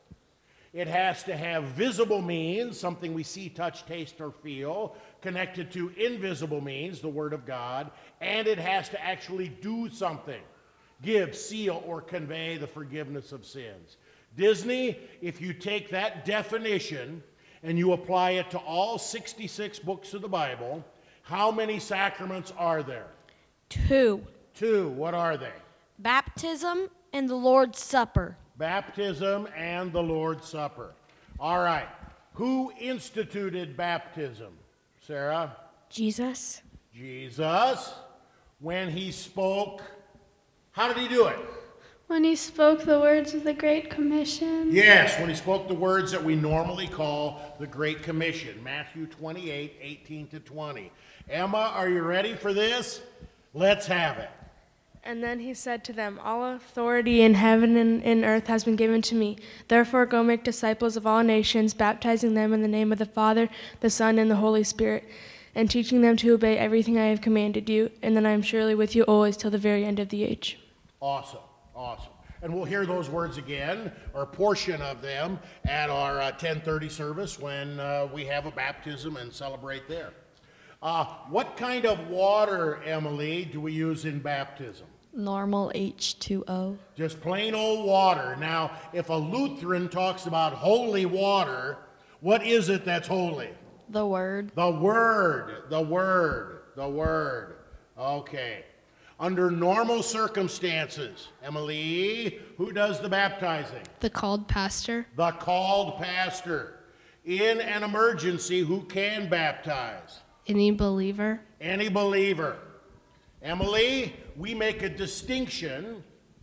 it has to have visible means, something we see, touch, taste, or feel, connected to invisible means, the Word of God, and it has to actually do something, give, seal, or convey the forgiveness of sins. Disney, if you take that definition and you apply it to all sixty-six books of the Bible, how many sacraments are there? Two. Two. What are they? Baptism and the Lord's Supper. Baptism and the Lord's Supper. All right. Who instituted baptism? Sarah? Jesus. Jesus. When he spoke, how did he do it? When he spoke the words of the Great Commission. Yes, when he spoke the words that we normally call the Great Commission. Matthew twenty-eight, eighteen to twenty. Emma, are you ready for this? Let's have it. And then he said to them, all authority in heaven and in earth has been given to me. Therefore go make disciples of all nations, baptizing them in the name of the Father, the Son, and the Holy Spirit, and teaching them to obey everything I have commanded you. And then I am surely with you always till the very end of the age. Awesome, awesome. And we'll hear those words again, or a portion of them, at our uh, ten thirty service when uh, we have a baptism and celebrate there. Uh, what kind of water, Emily, do we use in baptism? Normal H two O. Just plain old water. Now, if a Lutheran talks about holy water, what is it that's holy? The Word. The Word, the Word, the Word. Okay. Under normal circumstances, Emily, who does the baptizing? The called pastor. The called pastor. In an emergency, who can baptize? Any believer. Any believer. Emily, we make a distinction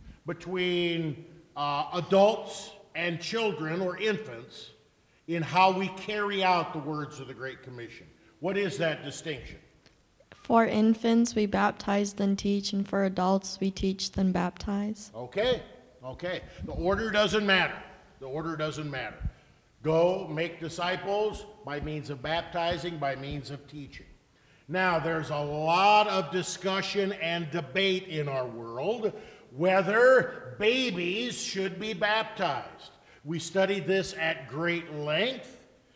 between uh, adults and children or infants in how we carry out the words of the Great Commission. What is that distinction? For infants, we baptize, then teach, and for adults, we teach, then baptize. Okay, okay. The order doesn't matter. The order doesn't matter. Go make disciples by means of baptizing, by means of teaching. Now, there's a lot of discussion and debate in our world whether babies should be baptized. We studied this at great length,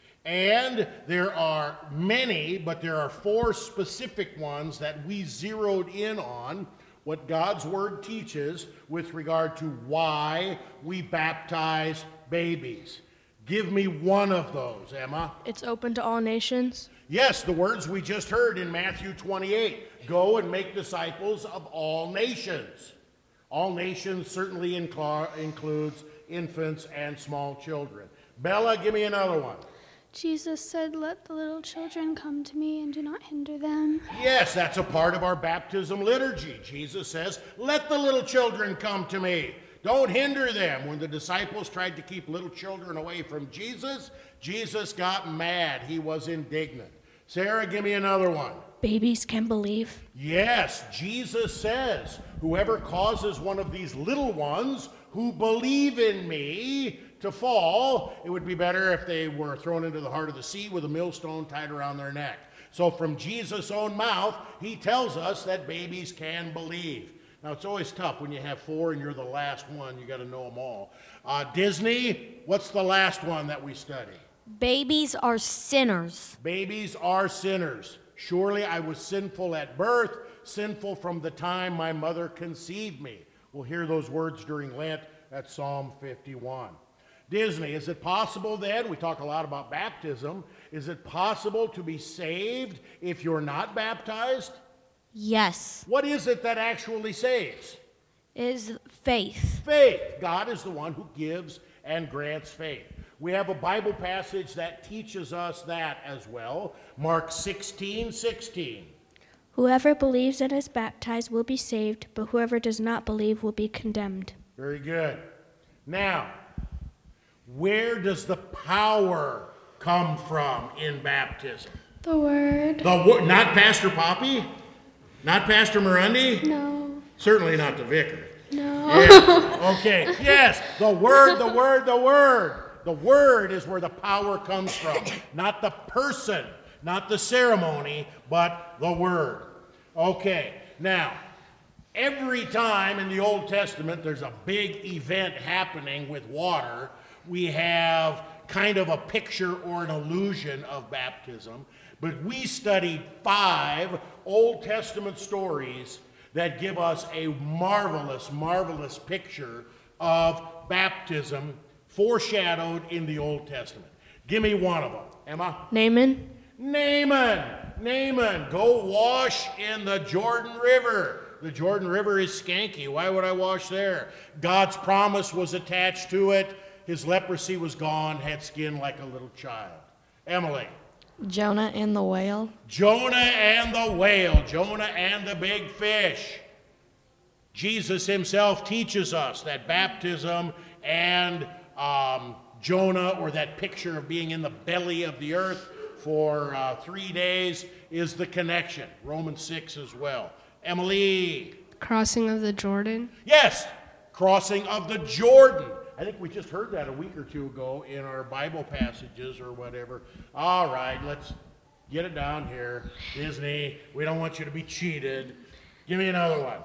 and there are many, but there are four specific ones that we zeroed in on what God's Word teaches with regard to why we baptize babies. Give me one of those, Emma. It's open to all nations. Yes, the words we just heard in Matthew twenty-eight. Go and make disciples of all nations. All nations certainly incl- includes infants and small children. Bella, give me another one. Jesus said, "Let the little children come to me and do not hinder them." Yes, that's a part of our baptism liturgy. Jesus says, "Let the little children come to me. Don't hinder them." When the disciples tried to keep little children away from Jesus, Jesus got mad. He was indignant. Sarah, give me another one. Babies can believe. Yes, Jesus says, whoever causes one of these little ones who believe in me to fall, it would be better if they were thrown into the heart of the sea with a millstone tied around their neck. So from Jesus' own mouth, he tells us that babies can believe. Now, it's always tough when you have four and you're the last one. You got to know them all. Uh, Disney, what's the last one that we study? Babies are sinners. Babies are sinners. Surely I was sinful at birth, sinful from the time my mother conceived me. We'll hear those words during Lent at Psalm fifty-one. Disney, is it possible then, we talk a lot about baptism, is it possible to be saved if you're not baptized? Yes. What is it that actually saves? Is faith. Faith. God is the one who gives and grants faith. We have a Bible passage that teaches us that as well. Mark sixteen sixteen. Whoever believes and is baptized will be saved, but whoever does not believe will be condemned. Very good. Now, where does the power come from in baptism? The Word. The wo- not Pastor Poppy? Not Pastor Murundi? No. Certainly not the vicar. No. Yeah. Okay. Yes. The word, the word, the word. The word is where the power comes from. Not the person, not the ceremony, but the word. Okay. Now, every time in the Old Testament there's a big event happening with water, we have kind of a picture or an illusion of baptism. But we studied five Old Testament stories that give us a marvelous, marvelous picture of baptism foreshadowed in the Old Testament. Give me one of them. Emma? Naaman. Naaman. Naaman. Go wash in the Jordan River. The Jordan River is skanky. Why would I wash there? God's promise was attached to it. His leprosy was gone, had skin like a little child. Emily? Jonah and the whale. Jonah and the whale. Jonah and the big fish. Jesus himself teaches us that baptism and um, Jonah, or that picture of being in the belly of the earth for uh, three days, is the connection. Romans six as well. Emily? Crossing of the Jordan. Yes, crossing of the Jordan. I think we just heard that a week or two ago in our Bible passages or whatever. All right, let's get it down here. Disney, we don't want you to be cheated. Give me another one.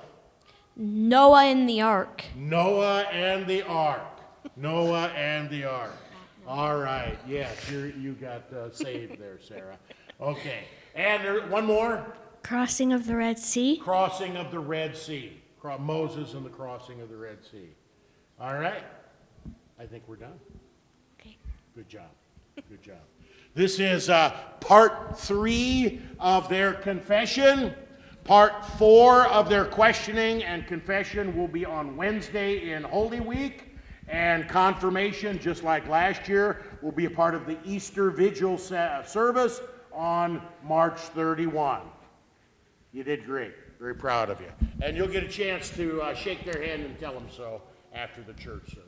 Noah in the ark. Noah and the ark. Noah and the ark. All right, yes, you're, you got uh, saved there, Sarah. Okay, and there, one more. Crossing of the Red Sea. Crossing of the Red Sea. Cro- Moses and the crossing of the Red Sea. All right. I think we're done. Okay. Good job. Good job. This is uh, part three of their confession. Part four of their questioning and confession will be on Wednesday in Holy Week. And confirmation, just like last year, will be a part of the Easter Vigil sa- service on March thirty-first. You did great. Very proud of you. And you'll get a chance to uh, shake their hand and tell them so after the church service.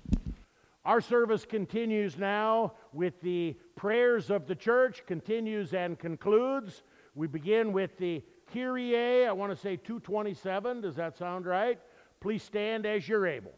Our service continues now with the prayers of the church, continues and concludes. We begin with the Kyrie, I want to say two twenty-seven. Does that sound right? Please stand as you're able.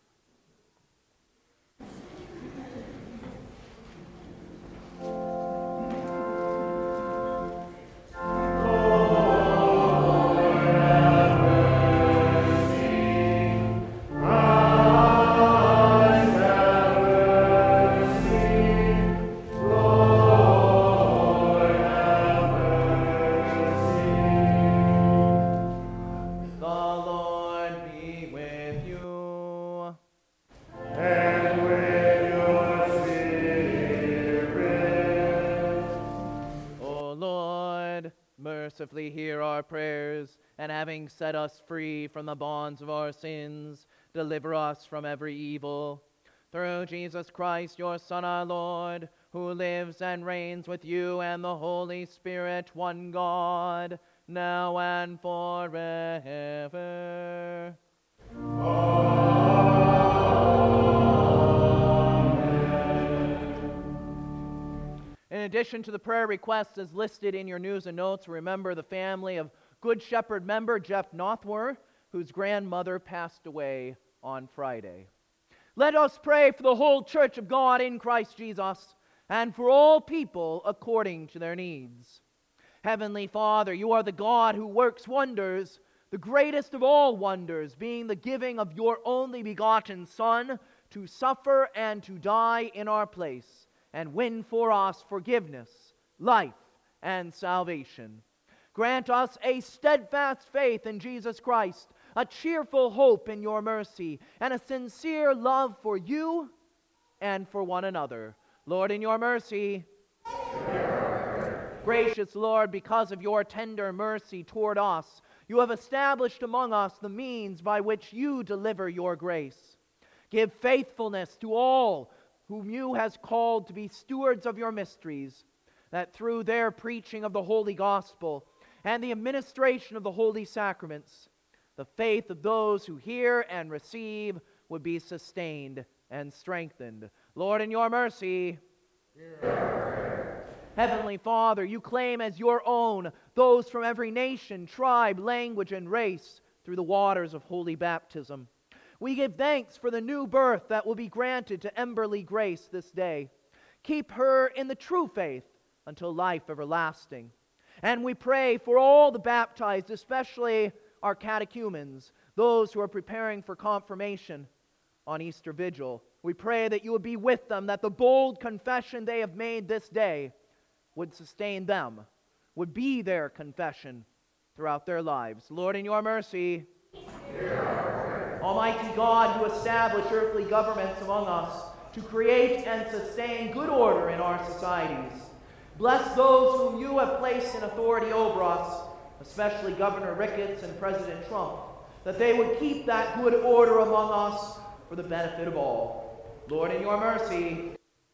Mercifully hear our prayers, and having set us free from the bonds of our sins, deliver us from every evil. Through Jesus Christ, your Son, our Lord, who lives and reigns with you and the Holy Spirit, one God, now and forever. In addition to the prayer requests as listed in your news and notes, remember the family of Good Shepherd member Jeff Nothwer, whose grandmother passed away on Friday. Let us pray for the whole church of God in Christ Jesus, and for all people according to their needs. Heavenly Father, you are the God who works wonders, the greatest of all wonders being the giving of your only begotten Son to suffer and to die in our place, and win for us forgiveness, life, and salvation. Grant us a steadfast faith in Jesus Christ, a cheerful hope in your mercy, and a sincere love for you and for one another. Lord, in your mercy, gracious Lord, because of your tender mercy toward us, you have established among us the means by which you deliver your grace. Give faithfulness to all whom you has called to be stewards of your mysteries, that through their preaching of the holy gospel and the administration of the holy sacraments, the faith of those who hear and receive would be sustained and strengthened. Lord, in your mercy, hear. Heavenly Father, you claim as your own those from every nation, tribe, language, and race through the waters of holy baptism. We give thanks for the new birth that will be granted to Emberly Grace this day. Keep her in the true faith until life everlasting. And we pray for all the baptized, especially our catechumens, those who are preparing for confirmation on Easter Vigil. We pray that you would be with them, that the bold confession they have made this day would sustain them, would be their confession throughout their lives. Lord, in your mercy, Almighty God, who established earthly governments among us to create and sustain good order in our societies, bless those whom you have placed in authority over us, especially Governor Ricketts and President Trump, that they would keep that good order among us for the benefit of all. Lord, in your mercy,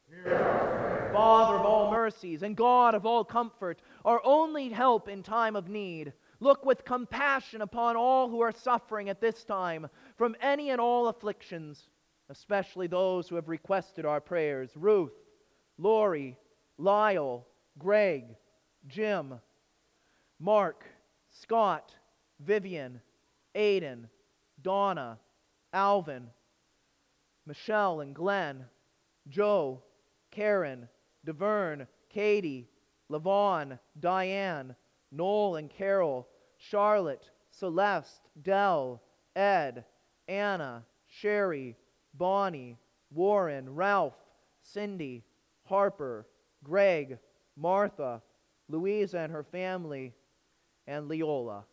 Father of all mercies and God of all comfort, our only help in time of need, look with compassion upon all who are suffering at this time from any and all afflictions, especially those who have requested our prayers: Ruth, Lori, Lyle, Greg, Jim, Mark, Scott, Vivian, Aiden, Donna, Alvin, Michelle and Glenn, Joe, Karen, DeVerne, Katie, Lavon, Diane, Noel and Carol, Charlotte, Celeste, Dell, Ed, Anna, Sherry, Bonnie, Warren, Ralph, Cindy, Harper, Greg, Martha, Louisa and her family, and Leola.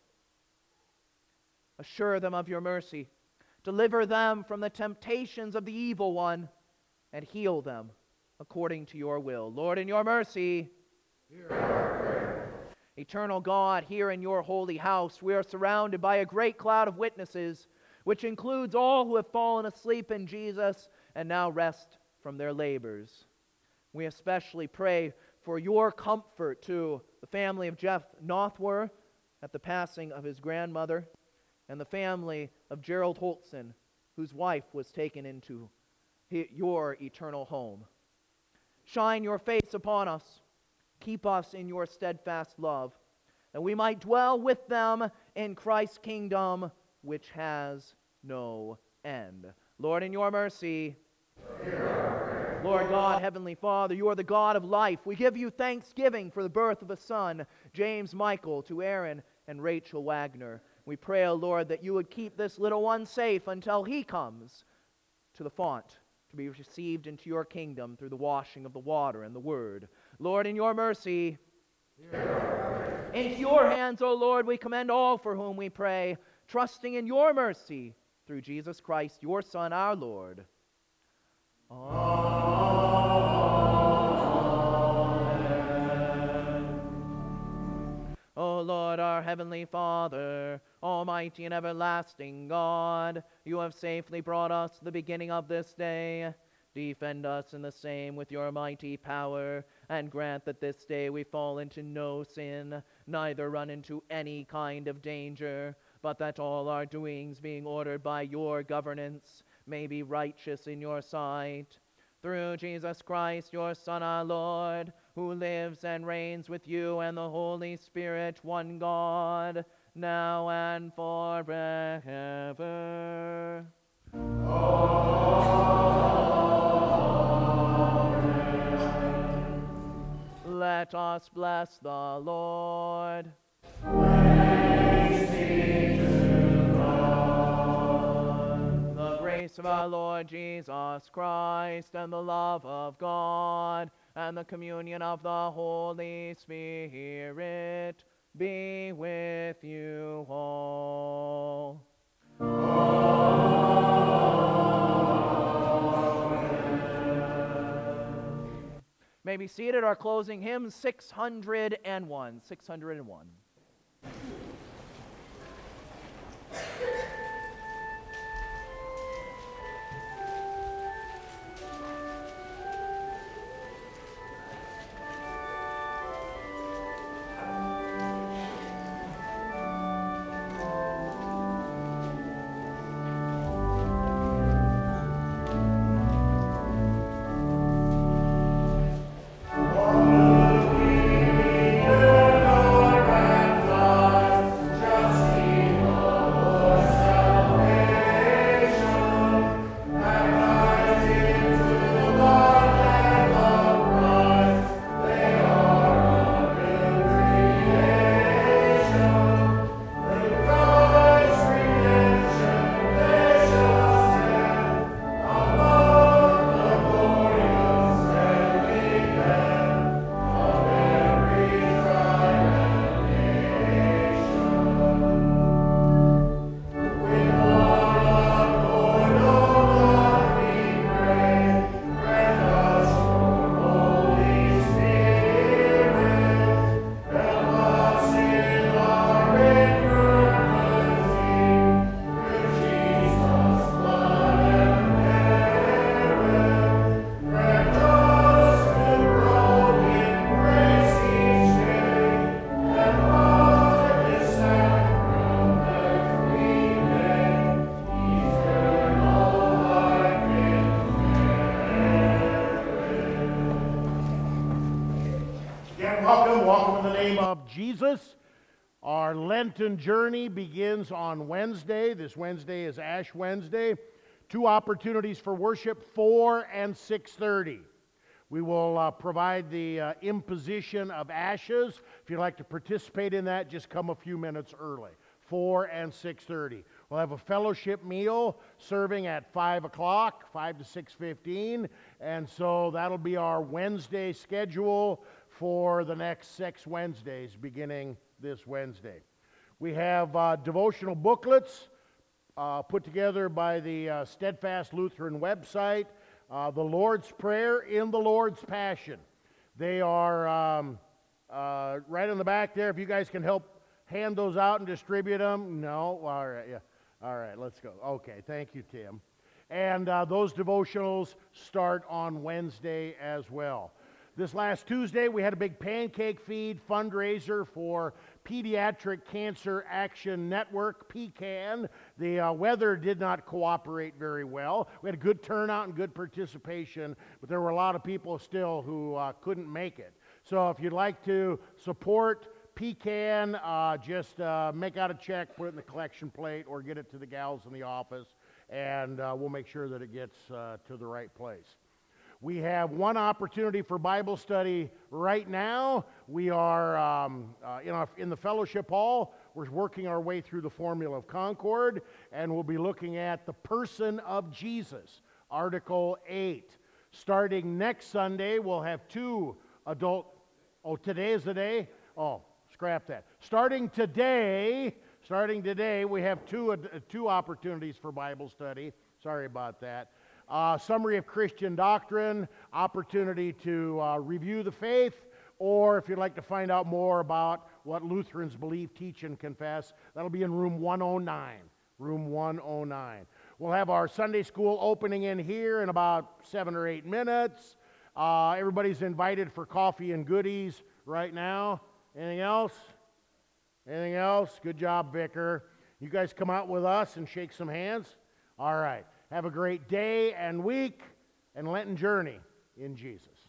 Assure them of your mercy. Deliver them from the temptations of the evil one, and heal them according to your will. Lord, in your mercy, hear our prayer. Eternal God, here in your holy house, we are surrounded by a great cloud of witnesses, which includes all who have fallen asleep in Jesus and now rest from their labors. We especially pray for your comfort to the family of Jeff Nothwer at the passing of his grandmother, and the family of Gerald Holtzen, whose wife was taken into your eternal home. Shine your face upon us. Keep us in your steadfast love, that we might dwell with them in Christ's kingdom, which has no end. Lord, in your mercy, Lord God, Heavenly Father, you are the God of life. We give you thanksgiving for the birth of a son, James Michael, to Aaron and Rachel Wagner. We pray, O Lord, that you would keep this little one safe until he comes to the font to be received into your kingdom through the washing of the water and the word. Lord, in your mercy, into your hands, O Lord, we commend all for whom we pray, trusting in your mercy through Jesus Christ, your Son, our Lord. Amen. O Lord, our heavenly Father, almighty and everlasting God, you have safely brought us to the beginning of this day. Defend us in the same with your mighty power, and grant that this day we fall into no sin, neither run into any kind of danger, but that all our doings, being ordered by your governance, may be righteous in your sight. Through Jesus Christ, your Son, our Lord, who lives and reigns with you and the Holy Spirit, one God, now and forever. Amen. Let us bless the Lord. Praise be to God. The grace of our Lord Jesus Christ, and the love of God, and the communion of the Holy Spirit be with you all. Amen. May be seated. Our closing hymn, six hundred one. six hundred one. Lord, we give our Welcome, welcome in the name of Jesus. Our Lenten journey begins on Wednesday. This Wednesday is Ash Wednesday. Two opportunities for worship, four and six thirty. We will uh, provide the uh, imposition of ashes. If you'd like to participate in that, just come a few minutes early. four and six thirty. We'll have a fellowship meal serving at five o'clock, five to six fifteen. And so that'll be our Wednesday schedule for the next six Wednesdays beginning this Wednesday. We have uh, devotional booklets uh, put together by the uh, Steadfast Lutheran website. Uh, the Lord's Prayer in the Lord's Passion. They are um, uh, right in the back there. If you guys can help hand those out and distribute them. No? All right. Yeah. All right. Let's go. Okay. Thank you, Tim. And uh, those devotionals start on Wednesday as well. This last Tuesday, we had a big pancake feed fundraiser for Pediatric Cancer Action Network, P CAN. The uh, weather did not cooperate very well. We had a good turnout and good participation, but there were a lot of people still who uh, couldn't make it. So if you'd like to support P CAN, uh, just uh, make out a check, put it in the collection plate, or get it to the gals in the office, and uh, we'll make sure that it gets uh, to the right place. We have one opportunity for Bible study right now. We are um, uh, in, our, in the fellowship hall. We're working our way through the Formula of Concord, and we'll be looking at the person of Jesus, Article eight. Starting next Sunday, we'll have two adult... Oh, today is the day? Oh, scrap that. Starting today, starting today, we have two, uh, two opportunities for Bible study. Sorry about that. Uh, summary of Christian doctrine, opportunity to uh, review the faith, or if you'd like to find out more about what Lutherans believe, teach, and confess, that'll be in room one oh nine. Room one oh nine. We'll have our Sunday school opening in here in about seven or eight minutes. Uh, everybody's invited for coffee and goodies right now. Anything else? Anything else? Good job, Vicar. You guys come out with us and shake some hands? All right. Have a great day and week and Lenten journey in Jesus.